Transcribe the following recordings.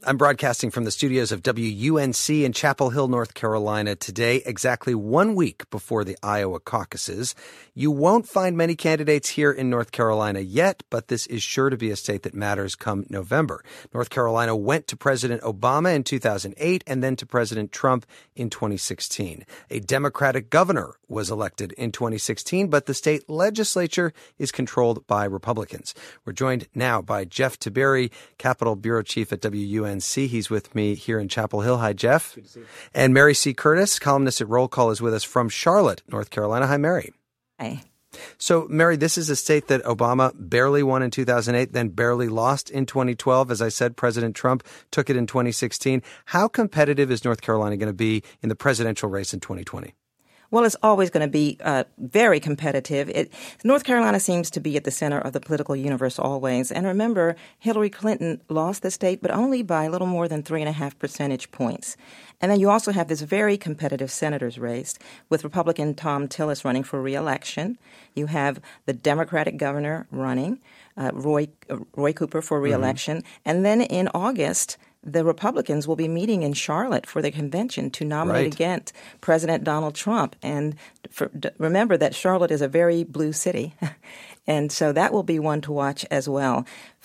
I'm broadcasting from the studios of WUNC in Chapel Hill, North Carolina today, exactly 1 week before the Iowa caucuses. You won't find many candidates here in North Carolina yet, but this is sure to be a state that matters come November. North Carolina went to President Obama in 2008 and then to President Trump in 2016. A Democratic governor was elected in 2016, but the state legislature is controlled by Republicans. We're joined now by Jeff Tiberi, Capitol Bureau Chief at WUNC. He's with me here in Chapel Hill. Hi, Jeff. Good to see you. And Mary C. Curtis, columnist at Roll Call, is with us from Charlotte, North Carolina. Hi, Mary. Hi. So, Mary, this is a state that Obama barely won in 2008, then barely lost in 2012. As I said, President Trump took it in 2016. How competitive is North Carolina going to be in the presidential race in 2020? Well, it's always going to be very competitive. North Carolina seems to be at the center of the political universe always. And remember, Hillary Clinton lost the state, but only by a little more than 3.5 percentage points. And then you also have this very competitive senator's race with Republican Thom Tillis running for re-election. You have the Democratic governor running, Roy Cooper for re-election. And then in August, the Republicans will be meeting in Charlotte for the convention to nominate against President Donald Trump. And remember that Charlotte is a very blue city. And so that will be one to watch as well.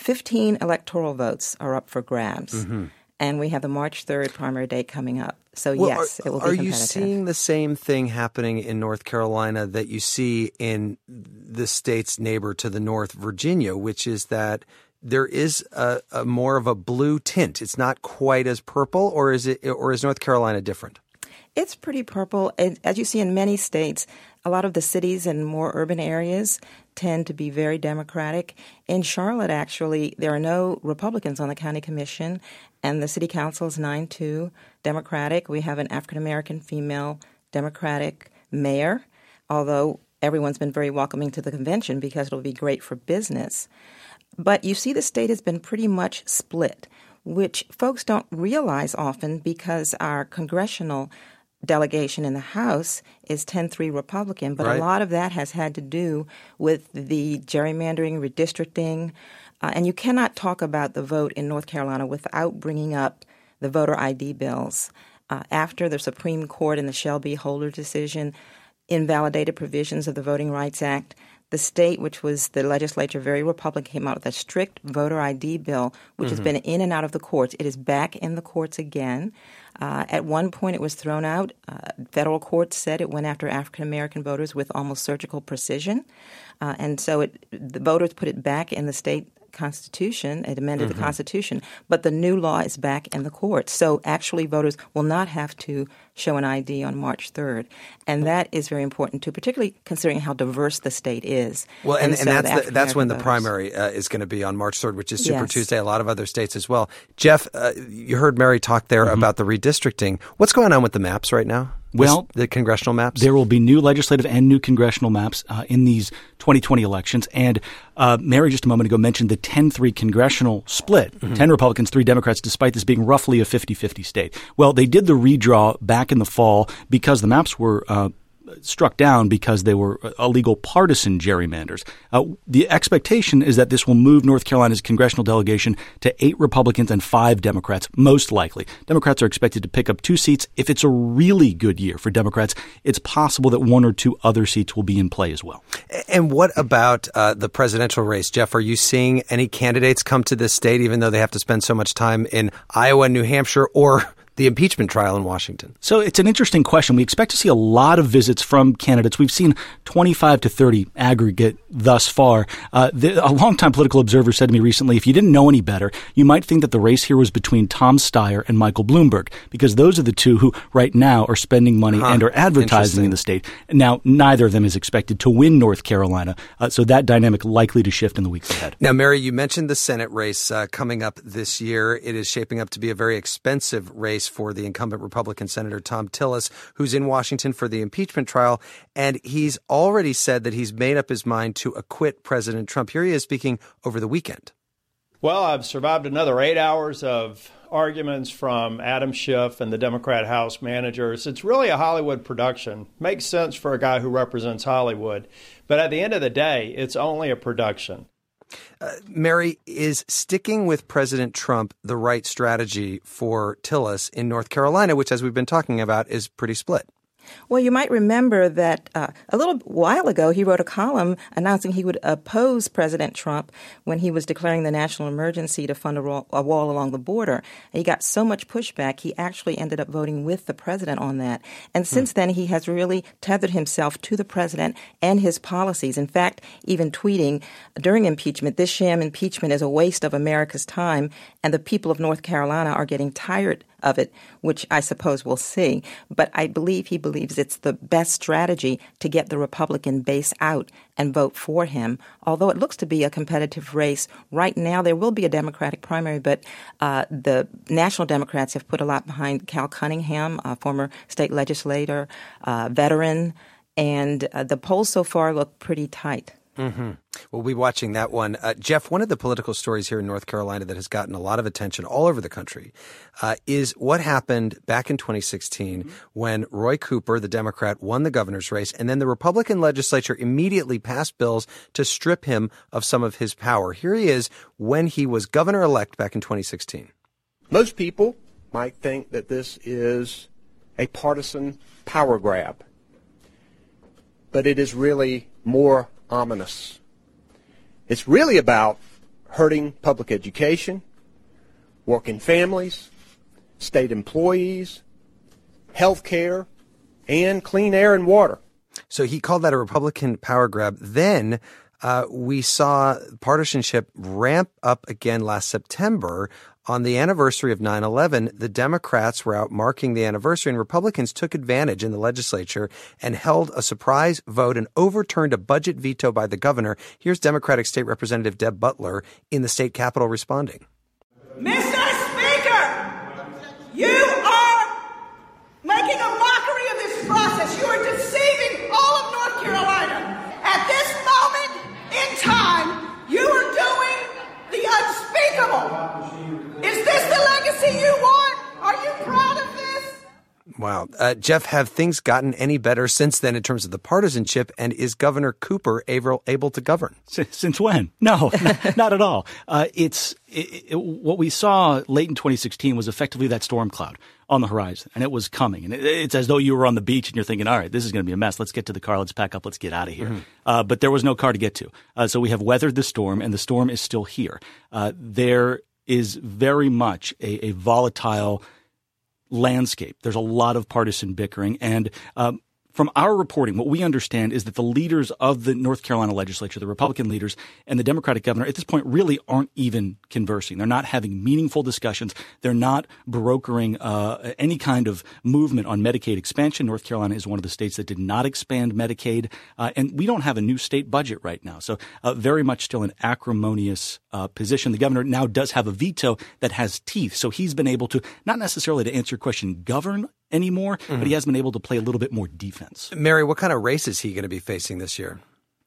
15 electoral votes are up for grabs. Mm-hmm. And we have the March 3rd primary date coming up. So, yes, it will be competitive. Are you seeing the same thing happening in North Carolina that you see in the state's neighbor to the north, Virginia, which is that there is a more of a blue tint? It's not quite as purple, or is North Carolina different? It's pretty purple. As you see in many states, a lot of the cities and more urban areas tend to be very Democratic. In Charlotte, actually, there are no Republicans on the county commission, and the city council is 9-2 Democratic. We have an African-American female Democratic mayor, although everyone's been very welcoming to the convention because it'll be great for business. But you see the state has been pretty much split, which folks don't realize often because our congressional delegation in the House is 10-3 Republican. But a lot of that has had to do with the gerrymandering, redistricting. And you cannot talk about the vote in North Carolina without bringing up the voter ID bills. After the Supreme Court in the Shelby Holder decision invalidated provisions of the Voting Rights Act, the state, which was the legislature, very Republican, came out with a strict voter ID bill, which has been in and out of the courts. It is back in the courts again. At one point, it was thrown out. Federal courts said it went after African-American voters with almost surgical precision. And so the voters put it back in the state Constitution. It amended the Constitution. But the new law is back in the courts. So actually, voters will not have to show an ID on March 3rd. And that is very important, too, particularly considering how diverse the state is. Well, and that's when the primary is going to be on March 3rd, which is Super Tuesday, a lot of other states as well. Jeff, you heard Mary talk there about the redistricting. What's going on with the maps right now? Well, the congressional maps? There will be new legislative and new congressional maps in these 2020 elections. And Mary just a moment ago mentioned the 10-3 congressional split, 10 Republicans, 3 Democrats, despite this being roughly a 50-50 state. Well, they did the redraw back in the fall because the maps were struck down because they were illegal partisan gerrymanders. The expectation is that this will move North Carolina's congressional delegation to 8 Republicans and 5 Democrats, most likely. Democrats are expected to pick up 2 seats. If it's a really good year for Democrats, it's possible that 1 or 2 other seats will be in play as well. And what about the presidential race? Jeff, are you seeing any candidates come to this state, even though they have to spend so much time in Iowa and New Hampshire, or the impeachment trial in Washington? So it's an interesting question. We expect to see a lot of visits from candidates. We've seen 25 to 30 aggregate thus far. A longtime political observer said to me recently, if you didn't know any better, you might think that the race here was between Tom Steyer and Michael Bloomberg, because those are the two who right now are spending money and are advertising in the state. Now, neither of them is expected to win North Carolina, so that dynamic likely to shift in the weeks ahead. Now, Mary, you mentioned the Senate race coming up this year. It is shaping up to be a very expensive race for the incumbent Republican Senator Thom Tillis, who's in Washington for the impeachment trial. And he's already said that he's made up his mind to acquit President Trump. Here he is speaking over the weekend. Well, I've survived another 8 hours of arguments from Adam Schiff and the Democrat House managers. It's really a Hollywood production. Makes sense for a guy who represents Hollywood. But at the end of the day, it's only a production. Mary, is sticking with President Trump the right strategy for Tillis in North Carolina, which, as we've been talking about, is pretty split? Well, you might remember that a little while ago, he wrote a column announcing he would oppose President Trump when he was declaring the national emergency to fund a wall along the border. And he got so much pushback, he actually ended up voting with the president on that. And since then, he has really tethered himself to the president and his policies. In fact, even tweeting during impeachment, this sham impeachment is a waste of America's time, and the people of North Carolina are getting tired of it, which I suppose we'll see. But I believe he believes it's the best strategy to get the Republican base out and vote for him. Although it looks to be a competitive race right now, there will be a Democratic primary, but the National Democrats have put a lot behind Cal Cunningham, a former state legislator, veteran, and the polls so far look pretty tight. Mm-hmm. We'll be watching that one. Jeff, one of the political stories here in North Carolina that has gotten a lot of attention all over the country is what happened back in 2016 when Roy Cooper, the Democrat, won the governor's race, and then the Republican legislature immediately passed bills to strip him of some of his power. Here he is when he was governor-elect back in 2016. Most people might think that this is a partisan power grab, but it is really more ominous. It's really about hurting public education, working families, state employees, health care, and clean air and water. So he called that a Republican power grab. Then we saw partisanship ramp up again last September. On the anniversary of 9/11, the Democrats were out marking the anniversary, and Republicans took advantage in the legislature and held a surprise vote and overturned a budget veto by the governor. Here's Democratic State Representative Deb Butler in the state capitol responding. Mr. Speaker, you are making a mockery of this process. You are deceiving all of North Carolina. At this moment in time, you are doing the unspeakable. Is this the legacy you want? Are you proud of this? Wow. Jeff, have things gotten any better since then in terms of the partisanship? And is Governor Cooper able to govern? Since when? No, not at all. What we saw late in 2016 was effectively that storm cloud on the horizon, and it was coming. And it's as though you were on the beach and you're thinking, all right, this is going to be a mess. Let's get to the car. Let's pack up. Let's get out of here. Mm-hmm. But there was no car to get to. So we have weathered the storm, and the storm is still here. There is very much a volatile landscape. There's a lot of partisan bickering. And from our reporting, what we understand is that the leaders of the North Carolina legislature, the Republican leaders and the Democratic governor at this point really aren't even conversing. They're not having meaningful discussions. They're not brokering any kind of movement on Medicaid expansion. North Carolina is one of the states that did not expand Medicaid. And we don't have a new state budget right now. So very much still an acrimonious position. The governor now does have a veto that has teeth. So he's been able to, not necessarily to answer your question, govern anymore, but he has been able to play a little bit more defense. Mary, what kind of race is he going to be facing this year?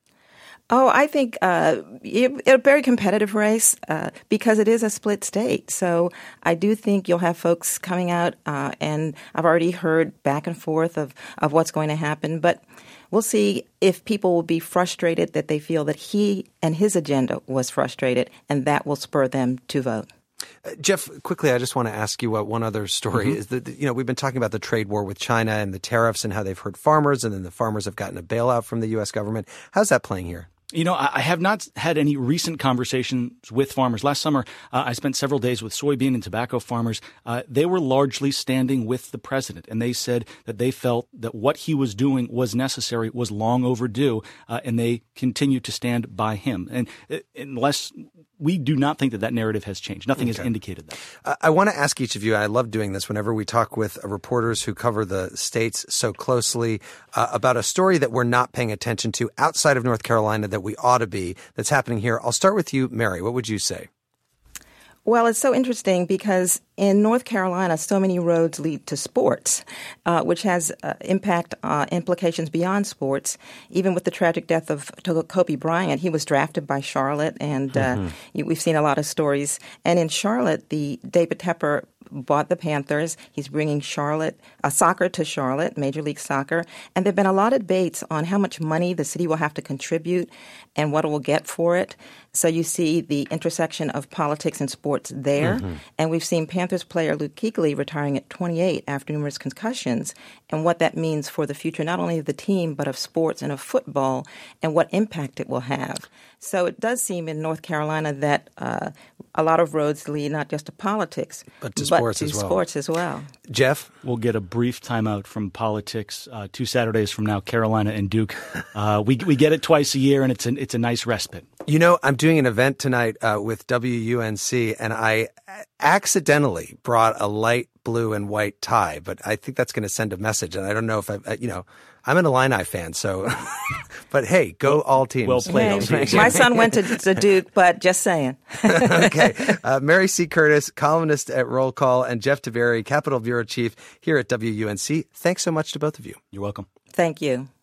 Oh, I think a very competitive race because it is a split state. So I do think you'll have folks coming out, and I've already heard back and forth of what's going to happen. But we'll see if people will be frustrated that they feel that he and his agenda was frustrated, and that will spur them to vote. Jeff, quickly, I just want to ask you one other story. Is that, we've been talking about the trade war with China and the tariffs and how they've hurt farmers, and then the farmers have gotten a bailout from the U.S. government. How's that playing here? I have not had any recent conversations with farmers. Last summer, I spent several days with soybean and tobacco farmers. They were largely standing with the president, and they said that they felt that what he was doing was necessary, was long overdue, and they continue to stand by him. And unless we do not think that narrative has changed. Nothing has indicated that. I want to ask each of you, and I love doing this whenever we talk with reporters who cover the states so closely, about a story that we're not paying attention to outside of North Carolina that we ought to be, that's happening here. I'll start with you, Mary. What would you say? Well, it's so interesting because in North Carolina, so many roads lead to sports, which has implications beyond sports. Even with the tragic death of Kobe Bryant, he was drafted by Charlotte, and we've seen a lot of stories. And in Charlotte, the David Tepper bought the Panthers. He's bringing soccer to Charlotte, Major League Soccer. And there have been a lot of debates on how much money the city will have to contribute and what it will get for it. So you see the intersection of politics and sports there. Mm-hmm. And we've seen Panthers player Luke Kuechly retiring at 28 after numerous concussions, and what that means for the future not only of the team but of sports and of football and what impact it will have. So it does seem in North Carolina that a lot of roads lead not just to politics, but to sports as well. Jeff? We'll get a brief timeout from politics 2 Saturdays from now, Carolina and Duke. We get it twice a year, and it's a nice respite. You know, I'm doing an event tonight with WUNC, and I accidentally brought a light blue and white tie, but I think that's going to send a message, and I don't know if I'm an Illini fan, so but hey, go all teams. Well played. Hey, my son went to Duke, but just saying. Okay. Mary C. Curtis, columnist at Roll Call, and Jeff Taveri, Capitol Bureau Chief here at WUNC. Thanks so much to both of you. You're welcome. Thank you.